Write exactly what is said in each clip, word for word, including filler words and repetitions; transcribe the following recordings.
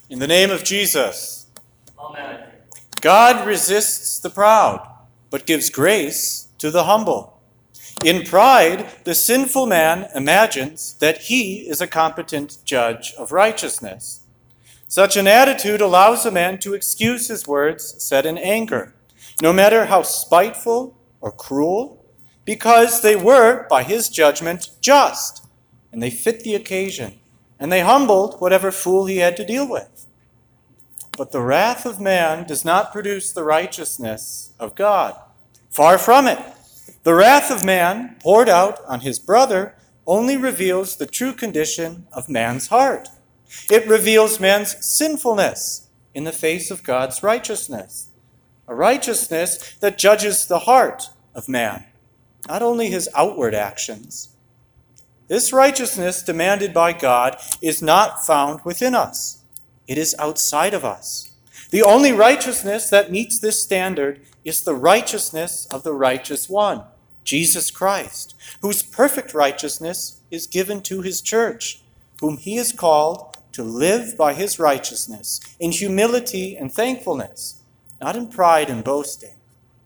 In the name of Jesus. Amen. God resists the proud, but gives grace to the humble. In pride, the sinful man imagines that he is a competent judge of righteousness. Such an attitude allows a man to excuse his words said in anger, no matter how spiteful or cruel, because they were, by his judgment, just, and they fit the occasion, and they humbled whatever fool he had to deal with. But the wrath of man does not produce the righteousness of God. Far from it. The wrath of man poured out on his brother only reveals the true condition of man's heart. It reveals man's sinfulness in the face of God's righteousness, a righteousness that judges the heart of man, not only his outward actions. This righteousness demanded by God is not found within us. It is outside of us. The only righteousness that meets this standard is the righteousness of the righteous one, Jesus Christ, whose perfect righteousness is given to his church, whom he is called to live by his righteousness in humility and thankfulness, not in pride and boasting.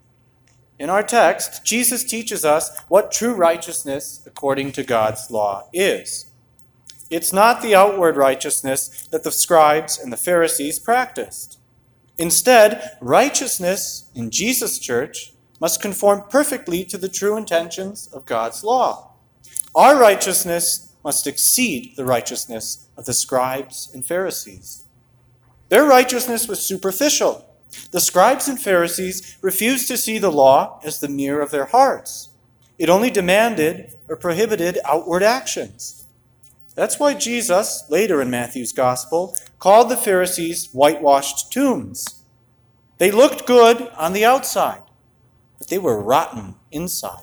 In our text, Jesus teaches us what true righteousness according to God's law is. It's not the outward righteousness that the scribes and the Pharisees practiced. Instead, righteousness in Jesus' church must conform perfectly to the true intentions of God's law. Our righteousness must exceed the righteousness of the scribes and Pharisees. Their righteousness was superficial. The scribes and Pharisees refused to see the law as the mirror of their hearts. It only demanded or prohibited outward actions. That's why Jesus, later in Matthew's gospel, called the Pharisees whitewashed tombs. They looked good on the outside, but they were rotten inside.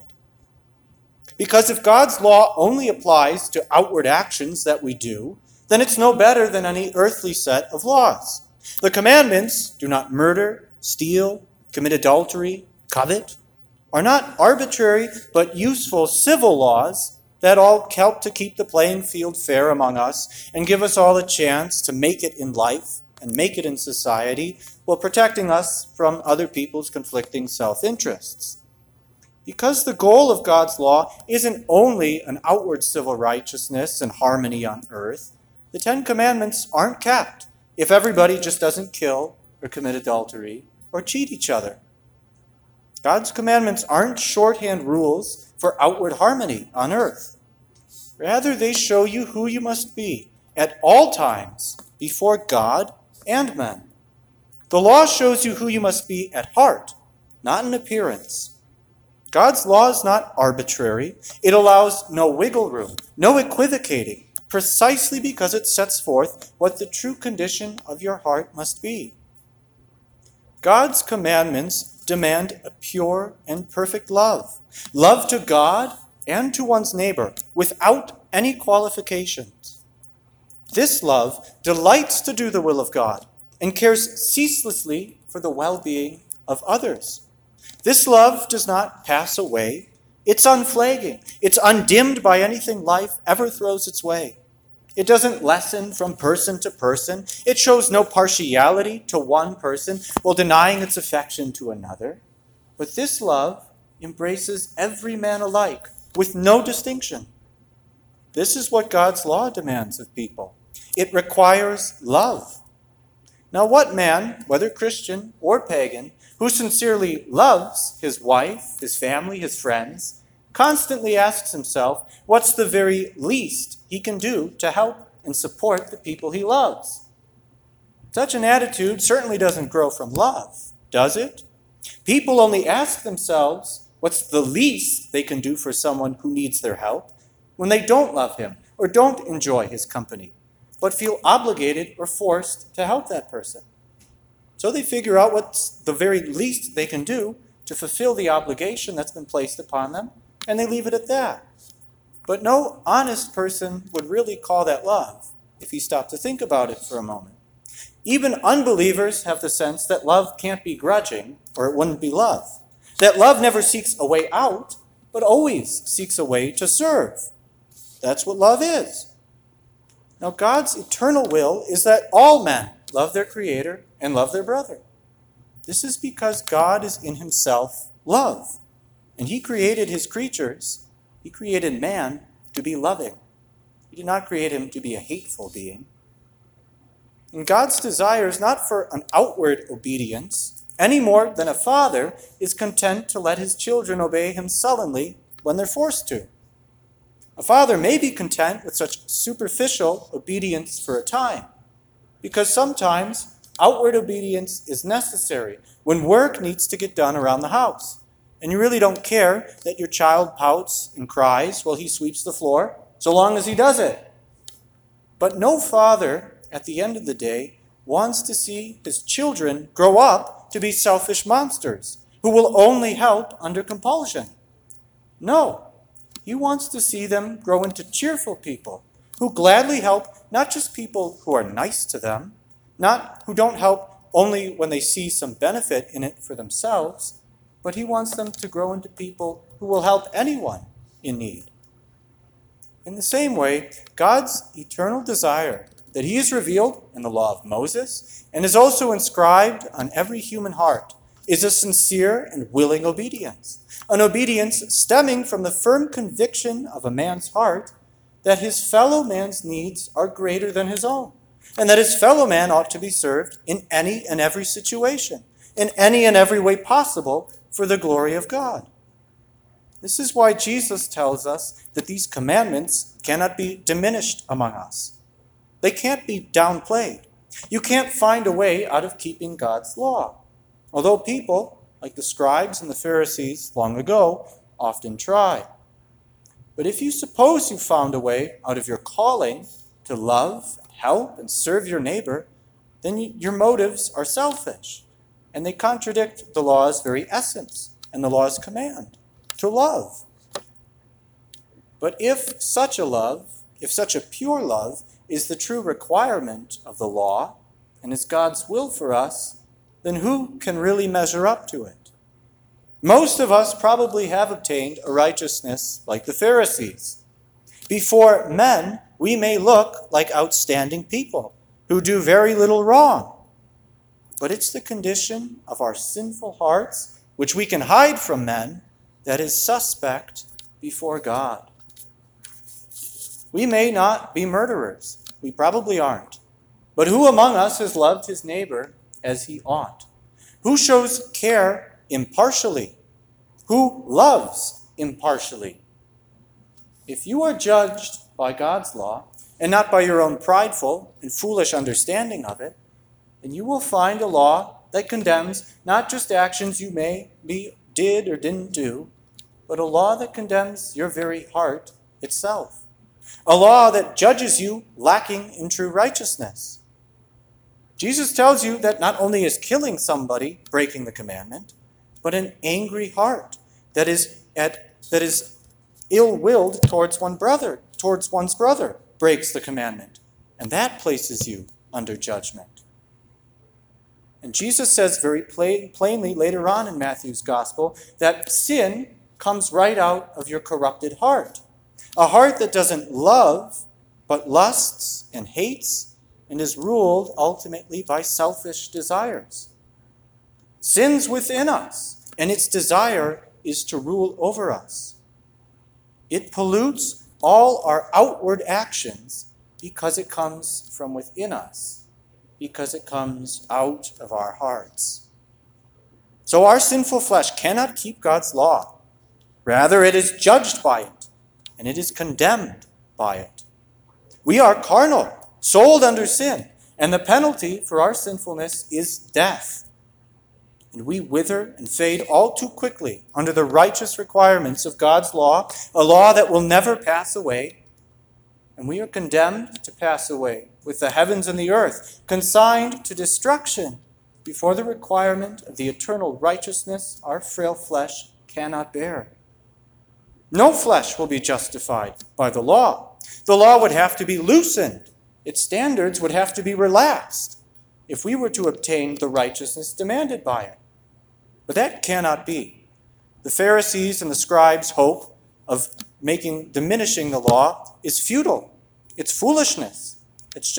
Because if God's law only applies to outward actions that we do, then it's no better than any earthly set of laws. The commandments, do not murder, steal, commit adultery, covet, are not arbitrary but useful civil laws that all help to keep the playing field fair among us and give us all a chance to make it in life and make it in society while protecting us from other people's conflicting self-interests. Because the goal of God's law isn't only an outward civil righteousness and harmony on earth, the Ten Commandments aren't kept if everybody just doesn't kill or commit adultery or cheat each other. God's commandments aren't shorthand rules for outward harmony on earth. Rather, they show you who you must be at all times before God and men. The law shows you who you must be at heart, not in appearance. God's law is not arbitrary. It allows no wiggle room, no equivocating, precisely because it sets forth what the true condition of your heart must be. God's commandments demand a pure and perfect love, love to God and to one's neighbor without any qualifications. This love delights to do the will of God and cares ceaselessly for the well-being of others. This love does not pass away. It's unflagging. It's undimmed by anything life ever throws its way. It doesn't lessen from person to person. It shows no partiality to one person while denying its affection to another. But this love embraces every man alike with no distinction. This is what God's law demands of people. It requires love. Now, what man, whether Christian or pagan, who sincerely loves his wife, his family, his friends, constantly asks himself, what's the very least he can do to help and support the people he loves? Such an attitude certainly doesn't grow from love, does it? People only ask themselves what's the least they can do for someone who needs their help when they don't love him or don't enjoy his company, but feel obligated or forced to help that person. So they figure out what's the very least they can do to fulfill the obligation that's been placed upon them, and they leave it at that. But no honest person would really call that love if he stopped to think about it for a moment. Even unbelievers have the sense that love can't be grudging, or it wouldn't be love. That love never seeks a way out, but always seeks a way to serve. That's what love is. Now, God's eternal will is that all men love their Creator and love their brother. This is because God is in himself love, and he created his creatures. He created man to be loving. He did not create him to be a hateful being. And God's desire is not for an outward obedience, any more than a father is content to let his children obey him sullenly when they're forced to. A father may be content with such superficial obedience for a time, because sometimes outward obedience is necessary when work needs to get done around the house, and you really don't care that your child pouts and cries while he sweeps the floor, so long as he does it. But no father, at the end of the day, wants to see his children grow up to be selfish monsters who will only help under compulsion. No. He wants to see them grow into cheerful people who gladly help not just people who are nice to them, not who don't help only when they see some benefit in it for themselves, but he wants them to grow into people who will help anyone in need. In the same way, God's eternal desire that he is revealed in the law of Moses and is also inscribed on every human heart is a sincere and willing obedience, an obedience stemming from the firm conviction of a man's heart that his fellow man's needs are greater than his own, and that his fellow man ought to be served in any and every situation, in any and every way possible for the glory of God. This is why Jesus tells us that these commandments cannot be diminished among us. They can't be downplayed. You can't find a way out of keeping God's law. Although people, like the scribes and the Pharisees long ago, often try. But if you suppose you found a way out of your calling to love, help, and serve your neighbor, then your motives are selfish, and they contradict the law's very essence and the law's command, to love. But if such a love, if such a pure love, is the true requirement of the law and is God's will for us, then who can really measure up to it? Most of us probably have obtained a righteousness like the Pharisees. Before men, we may look like outstanding people who do very little wrong. But it's the condition of our sinful hearts, which we can hide from men, that is suspect before God. We may not be murderers. We probably aren't. But who among us has loved his neighbor as he ought? Who shows care impartially? Who loves impartially? If you are judged by God's law, and not by your own prideful and foolish understanding of it, then you will find a law that condemns not just actions you may be did or didn't do, but a law that condemns your very heart itself. A law that judges you lacking in true righteousness. Jesus tells you that not only is killing somebody breaking the commandment, but an angry heart that is at that is ill-willed towards one brother, towards one's brother, breaks the commandment, and that places you under judgment. And Jesus says very plain, plainly later on in Matthew's gospel that sin comes right out of your corrupted heart, a heart that doesn't love, but lusts and hates, and is ruled ultimately by selfish desires. Sin's within us, and its desire is to rule over us. It pollutes all our outward actions because it comes from within us, because it comes out of our hearts. So our sinful flesh cannot keep God's law. Rather, it is judged by it, and it is condemned by it. We are carnal, sold under sin, and the penalty for our sinfulness is death. And we wither and fade all too quickly under the righteous requirements of God's law, a law that will never pass away. And we are condemned to pass away with the heavens and the earth, consigned to destruction before the requirement of the eternal righteousness our frail flesh cannot bear. No flesh will be justified by the law. The law would have to be loosened. Its standards would have to be relaxed if we were to obtain the righteousness demanded by it. But that cannot be. The Pharisees and the scribes' hope of making diminishing the law is futile. It's foolishness. It's just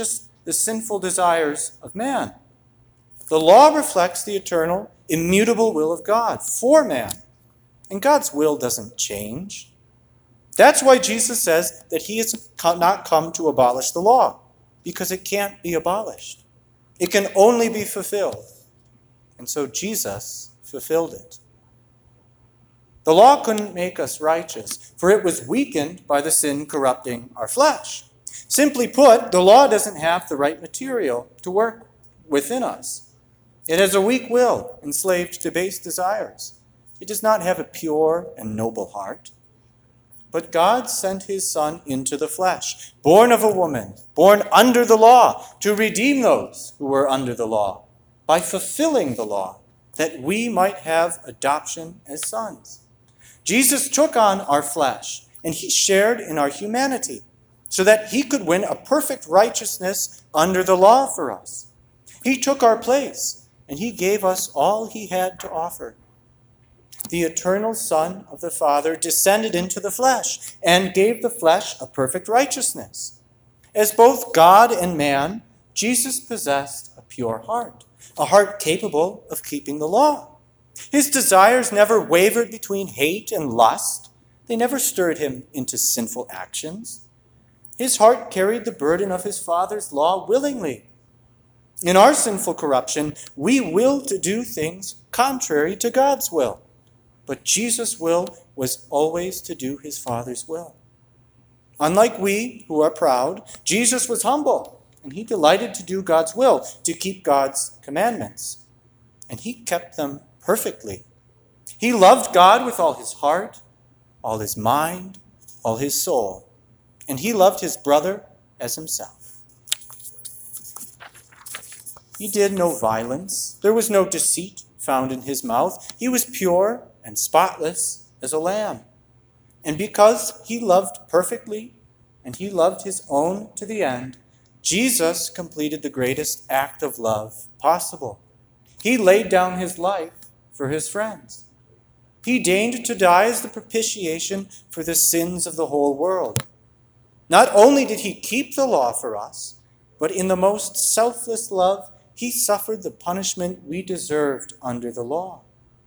the sinful desires of man. The law reflects the eternal, immutable will of God for man. And God's will doesn't change. That's why Jesus says that he has not come to abolish the law, because it can't be abolished. It can only be fulfilled. And so Jesus fulfilled it. The law couldn't make us righteous, for it was weakened by the sin corrupting our flesh. Simply put, the law doesn't have the right material to work within us. It has a weak will, enslaved to base desires. It does not have a pure and noble heart. But God sent his Son into the flesh, born of a woman, born under the law, to redeem those who were under the law, by fulfilling the law, that we might have adoption as sons. Jesus took on our flesh, and he shared in our humanity, so that he could win a perfect righteousness under the law for us. He took our place, and he gave us all he had to offer. The eternal Son of the Father descended into the flesh and gave the flesh a perfect righteousness. As both God and man, Jesus possessed a pure heart, a heart capable of keeping the law. His desires never wavered between hate and lust. They never stirred him into sinful actions. His heart carried the burden of his Father's law willingly. In our sinful corruption, we will to do things contrary to God's will. But Jesus' will was always to do his Father's will. Unlike we, who are proud, Jesus was humble, and he delighted to do God's will, to keep God's commandments. And he kept them perfectly. He loved God with all his heart, all his mind, all his soul. And he loved his brother as himself. He did no violence. There was no deceit found in his mouth. He was pure and spotless as a lamb. And because he loved perfectly, and he loved his own to the end, Jesus completed the greatest act of love possible. He laid down his life for his friends. He deigned to die as the propitiation for the sins of the whole world. Not only did he keep the law for us, but in the most selfless love, he suffered the punishment we deserved under the law.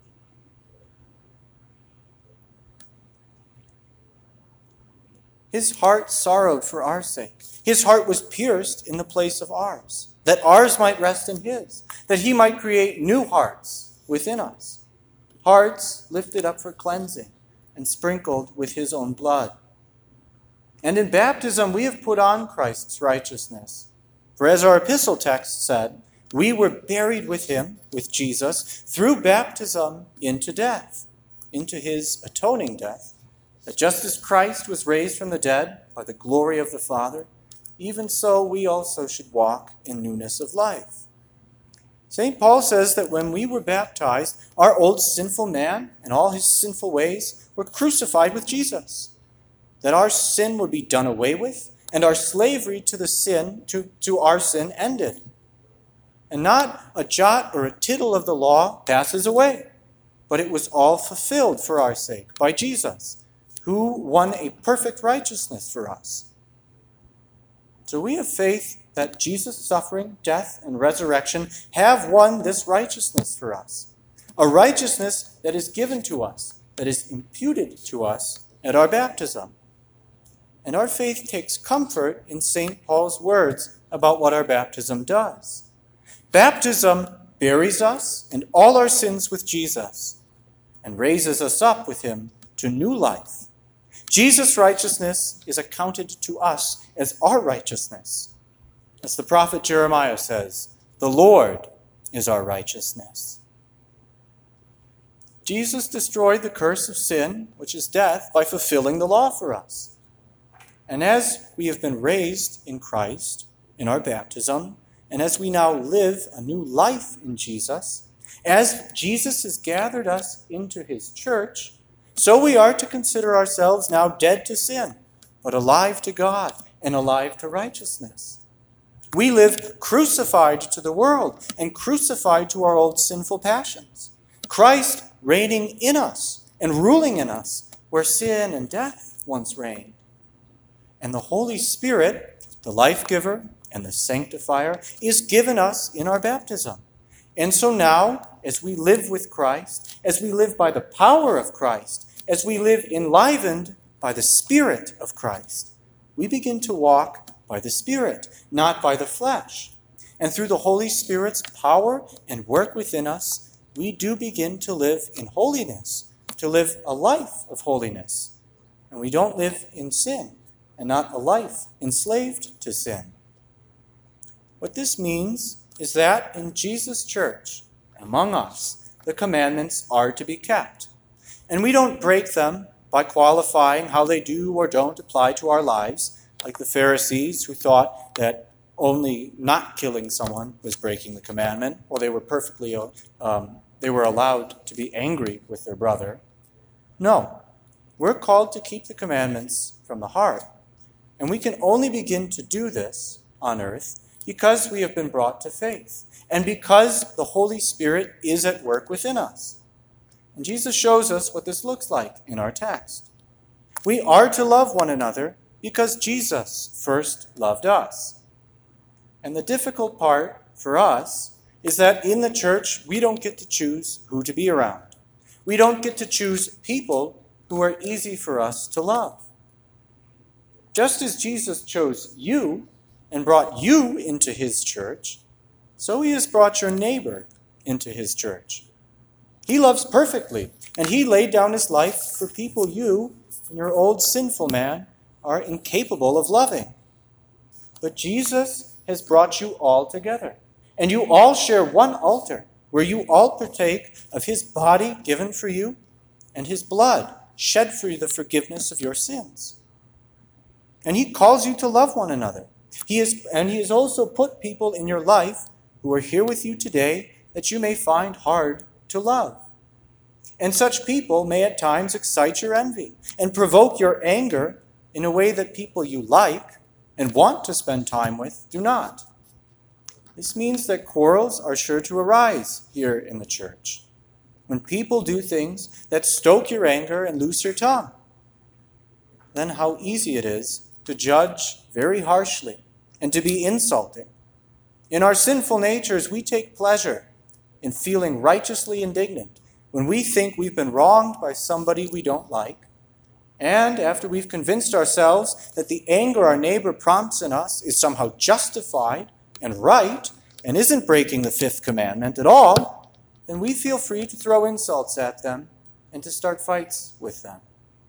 His heart sorrowed for our sake. His heart was pierced in the place of ours, that ours might rest in his, that he might create new hearts within us, hearts lifted up for cleansing and sprinkled with his own blood. And in baptism we have put on Christ's righteousness. For as our epistle text said, we were buried with him, with Jesus, through baptism into death, into his atoning death, that just as Christ was raised from the dead by the glory of the Father, even so we also should walk in newness of life. Saint Paul says that when we were baptized, our old sinful man and all his sinful ways were crucified with Jesus, that our sin would be done away with, and our slavery to the sin, to, to our sin ended. And not a jot or a tittle of the law passes away, but it was all fulfilled for our sake by Jesus, who won a perfect righteousness for us. So we have faith that Jesus' suffering, death, and resurrection have won this righteousness for us, a righteousness that is given to us, that is imputed to us at our baptism. And our faith takes comfort in Saint Paul's words about what our baptism does. Baptism buries us and all our sins with Jesus and raises us up with him to new life. Jesus' righteousness is accounted to us as our righteousness. As the prophet Jeremiah says, the Lord is our righteousness. Jesus destroyed the curse of sin, which is death, by fulfilling the law for us. And as we have been raised in Christ in our baptism, and as we now live a new life in Jesus, as Jesus has gathered us into his church, so we are to consider ourselves now dead to sin, but alive to God and alive to righteousness. We live crucified to the world and crucified to our old sinful passions. Christ reigning in us and ruling in us where sin and death once reigned. And the Holy Spirit, the life giver and the sanctifier is given us in our baptism. And so now, as we live with Christ, as we live by the power of Christ, as we live enlivened by the Spirit of Christ, we begin to walk by the Spirit, not by the flesh. And through the Holy Spirit's power and work within us, we do begin to live in holiness, to live a life of holiness. And we don't live in sin, and not a life enslaved to sin. What this means is that in Jesus' church, among us, the commandments are to be kept. And we don't break them by qualifying how they do or don't apply to our lives, like the Pharisees who thought that only not killing someone was breaking the commandment, or they were perfectly, um, they were allowed to be angry with their brother. No, we're called to keep the commandments from the heart. And we can only begin to do this on earth because we have been brought to faith, and because the Holy Spirit is at work within us. And Jesus shows us what this looks like in our text. We are to love one another because Jesus first loved us. And the difficult part for us is that in the church, we don't get to choose who to be around. We don't get to choose people who are easy for us to love. Just as Jesus chose you and brought you into his church, so he has brought your neighbor into his church. He loves perfectly, and he laid down his life for people you, and your old sinful man, are incapable of loving. But Jesus has brought you all together, and you all share one altar, where you all partake of his body given for you, and his blood shed for you the forgiveness of your sins. And he calls you to love one another. He is, and he has also put people in your life who are here with you today that you may find hard to love. And such people may at times excite your envy and provoke your anger in a way that people you like and want to spend time with do not. This means that quarrels are sure to arise here in the church when people do things that stoke your anger and loose your tongue. Then how easy it is to judge very harshly and to be insulting. In our sinful natures, we take pleasure in feeling righteously indignant when we think we've been wronged by somebody we don't like. And after we've convinced ourselves that the anger our neighbor prompts in us is somehow justified and right and isn't breaking the fifth commandment at all, then we feel free to throw insults at them and to start fights with them.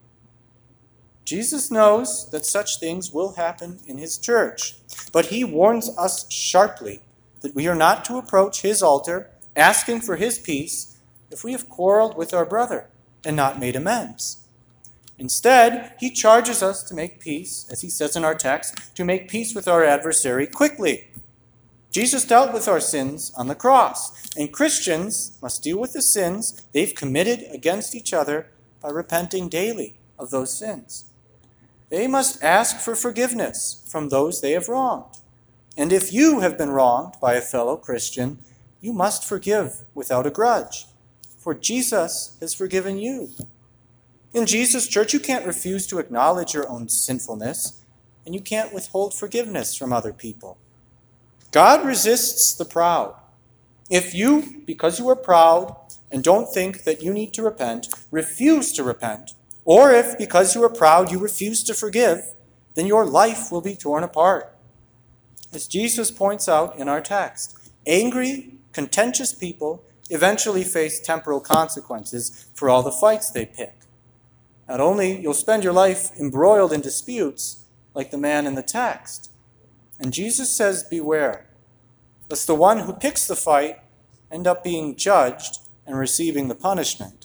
Jesus knows that such things will happen in his church, but he warns us sharply that we are not to approach his altar asking for his peace if we have quarreled with our brother and not made amends. Instead, he charges us to make peace, as he says in our text, to make peace with our adversary quickly. Jesus dealt with our sins on the cross, and Christians must deal with the sins they've committed against each other by repenting daily of those sins. They must ask for forgiveness from those they have wronged. And if you have been wronged by a fellow Christian, you must forgive without a grudge, for Jesus has forgiven you. In Jesus' church, you can't refuse to acknowledge your own sinfulness, and you can't withhold forgiveness from other people. God resists the proud. If you, because you are proud and don't think that you need to repent, refuse to repent, or if, because you are proud, you refuse to forgive, then your life will be torn apart. As Jesus points out in our text, angry, contentious people eventually face temporal consequences for all the fights they pick. Not only you'll spend your life embroiled in disputes like the man in the text, and Jesus says, beware, lest the one who picks the fight end up being judged and receiving the punishment.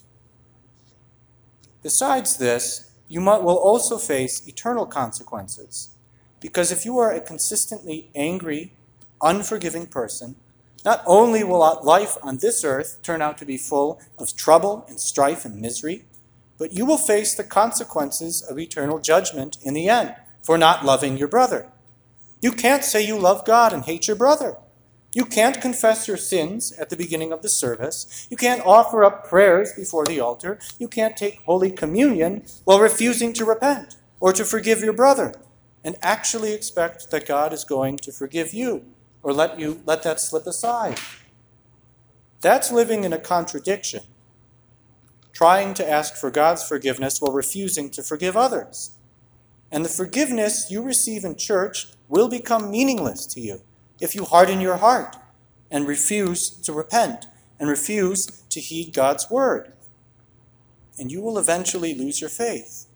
Besides this, you will also face eternal consequences, because if you are a consistently angry, unforgiving person, not only will life on this earth turn out to be full of trouble and strife and misery, but you will face the consequences of eternal judgment in the end for not loving your brother. You can't say you love God and hate your brother. You can't confess your sins at the beginning of the service. You can't offer up prayers before the altar. You can't take Holy Communion while refusing to repent or to forgive your brother. and actually expect that God is going to forgive you or let you let that slip aside. That's living in a contradiction, trying to ask for God's forgiveness while refusing to forgive others. And the forgiveness you receive in church will become meaningless to you if you harden your heart and refuse to repent and refuse to heed God's word. And you will eventually lose your faith.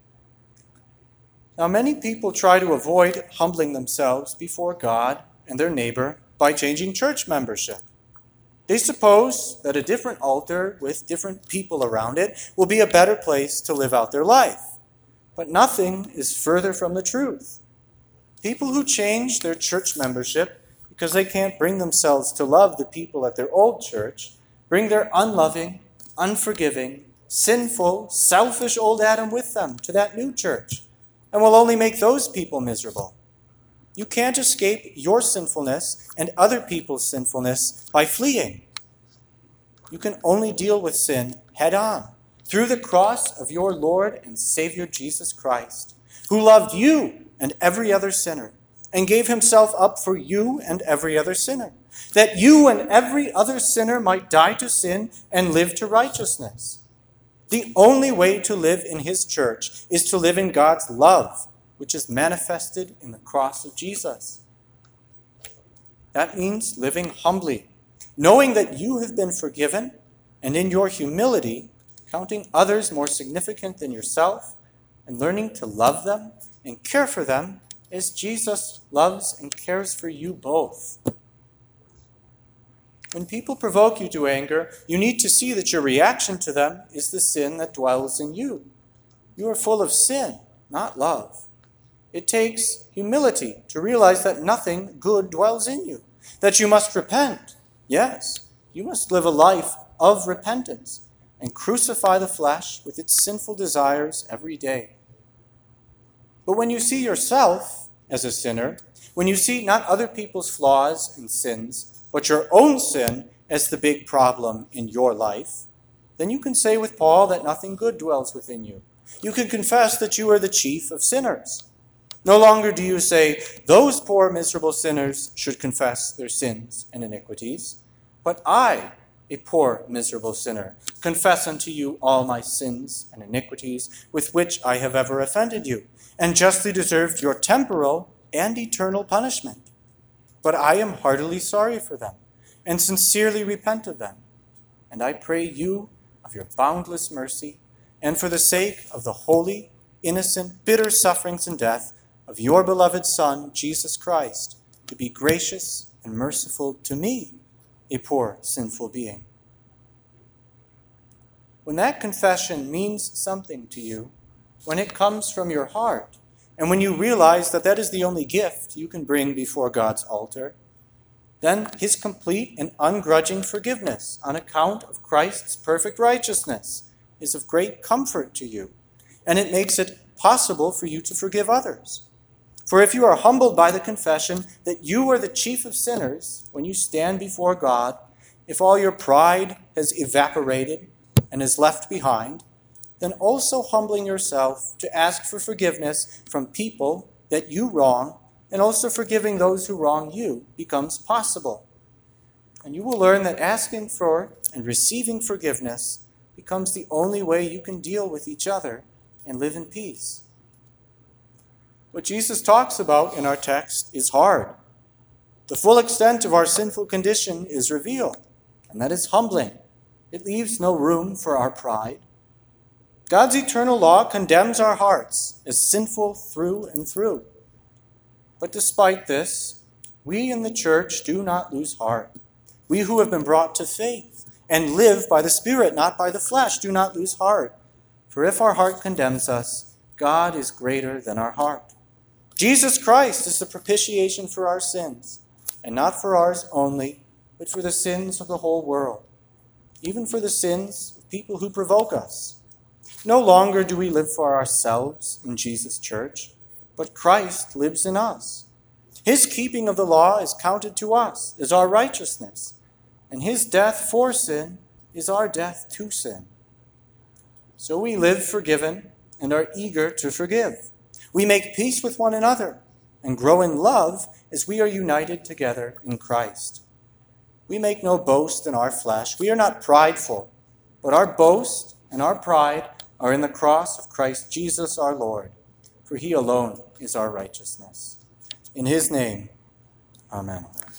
Now, many people try to avoid humbling themselves before God and their neighbor by changing church membership. They suppose that a different altar with different people around it will be a better place to live out their life. But nothing is further from the truth. People who change their church membership because they can't bring themselves to love the people at their old church bring their unloving, unforgiving, sinful, selfish old Adam with them to that new church, and will only make those people miserable. You can't escape your sinfulness and other people's sinfulness by fleeing. You can only deal with sin head on, through the cross of your Lord and Savior Jesus Christ, who loved you and every other sinner, and gave himself up for you and every other sinner, that you and every other sinner might die to sin and live to righteousness. The only way to live in his church is to live in God's love, which is manifested in the cross of Jesus. That means living humbly, knowing that you have been forgiven, and in your humility, counting others more significant than yourself, and learning to love them and care for them as Jesus loves and cares for you both. When people provoke you to anger, you need to see that your reaction to them is the sin that dwells in you. You are full of sin, not love. It takes humility to realize that nothing good dwells in you, that you must repent. Yes, you must live a life of repentance and crucify the flesh with its sinful desires every day. But when you see yourself as a sinner, when you see not other people's flaws and sins, but your own sin as the big problem in your life, then you can say with Paul that nothing good dwells within you. You can confess that you are the chief of sinners. No longer do you say, those poor miserable sinners should confess their sins and iniquities, but I, a poor miserable sinner, confess unto you all my sins and iniquities with which I have ever offended you, and justly deserved your temporal and eternal punishment. But I am heartily sorry for them, and sincerely repent of them. And I pray you of your boundless mercy, and for the sake of the holy, innocent, bitter sufferings and death of your beloved Son, Jesus Christ, to be gracious and merciful to me, a poor, sinful being. When that confession means something to you, when it comes from your heart, and when you realize that that is the only gift you can bring before God's altar, then his complete and ungrudging forgiveness on account of Christ's perfect righteousness is of great comfort to you, and it makes it possible for you to forgive others. For if you are humbled by the confession that you are the chief of sinners when you stand before God, if all your pride has evaporated and is left behind, then also humbling yourself to ask for forgiveness from people that you wrong, and also forgiving those who wrong you, becomes possible. And you will learn that asking for and receiving forgiveness becomes the only way you can deal with each other and live in peace. What Jesus talks about in our text is hard. The full extent of our sinful condition is revealed, and that is humbling. It leaves no room for our pride. God's eternal law condemns our hearts as sinful through and through. But despite this, we in the church do not lose heart. We who have been brought to faith and live by the Spirit, not by the flesh, do not lose heart. For if our heart condemns us, God is greater than our heart. Jesus Christ is the propitiation for our sins, and not for ours only, but for the sins of the whole world, even for the sins of people who provoke us. No longer do we live for ourselves in Jesus' church, but Christ lives in us. His keeping of the law is counted to us as our righteousness, and his death for sin is our death to sin. So we live forgiven and are eager to forgive. We make peace with one another and grow in love as we are united together in Christ. We make no boast in our flesh. We are not prideful, but our boast and our pride are in the cross of Christ Jesus our Lord, for he alone is our righteousness. In his name, amen.